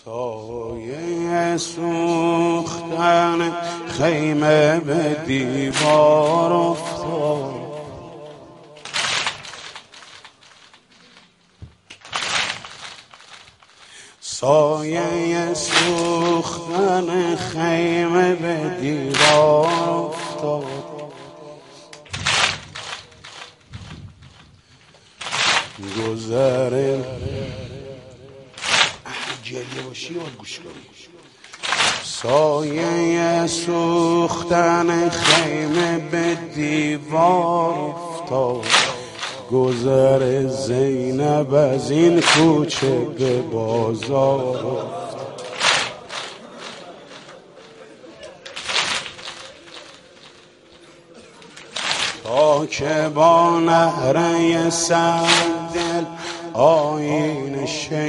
سایه سوختن خیمه به دیوار افتاد، سایه سوختن خیمه به دیوار افتاد. گذره گریه باشی باید گوش کنی. سایه سوختن خیمه به دیوار افتاد، گذر زینب از این کوچه به بازار افتاد. تا که با نهره سنگدل آیین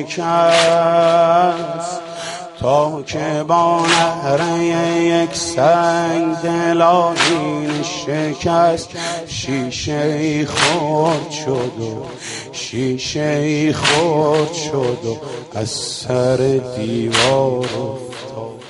شکست، تا که با نهره یک سنگ دل آیین شکست، شیشه ای خورد شد و شیشه ای خورد شد و از سر دیوار افتاد.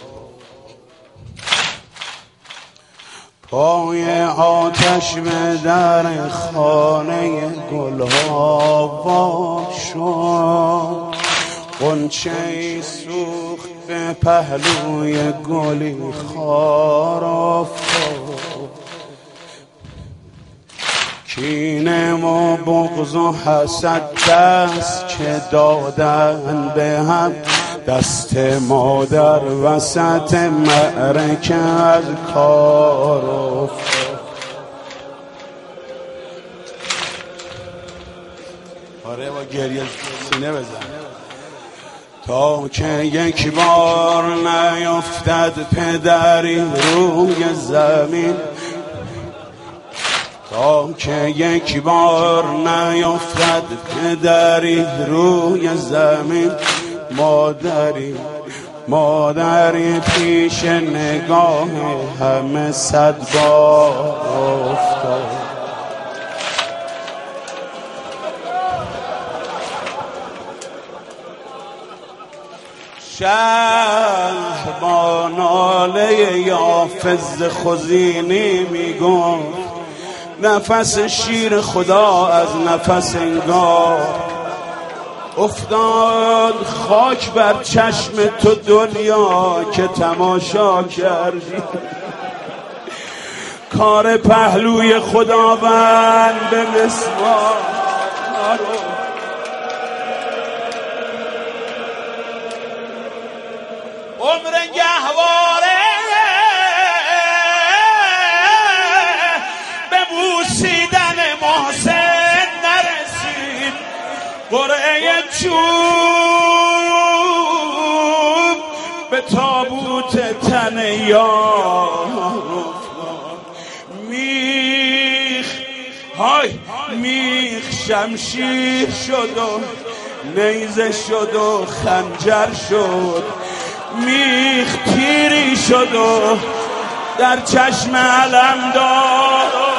پای آتش به در خانه گلها وا شد، غنچه‌ای سوخت به پهلوی گلی خار افتاد. کینه و بغض و حسد دست که دادن به هم، دست مادر وسط معرکه از کار افتاد. آره با گریه سینه بزن. تا که یک بار نیفتد پدری روی زمین، تا که یک بار نیفتد پدری روی زمین، مادری پیش نگاه همه 100 بار افتاد. شهر با ناله یافز خزینی میگفت، نفس شیر خدا از نفس انگار افتاد. خاک بر چشم تو دنیا که تماشا کردی، کار پهلوی خداوند به مسمار. عمر گهواره به بوسیدن محسن نرسید، قرعه چوب به تابوت تن یار افتاد. میخ شمشیر شد و نیزه شد و خنجر شد، میخ تیری شد و در چشم علم داد.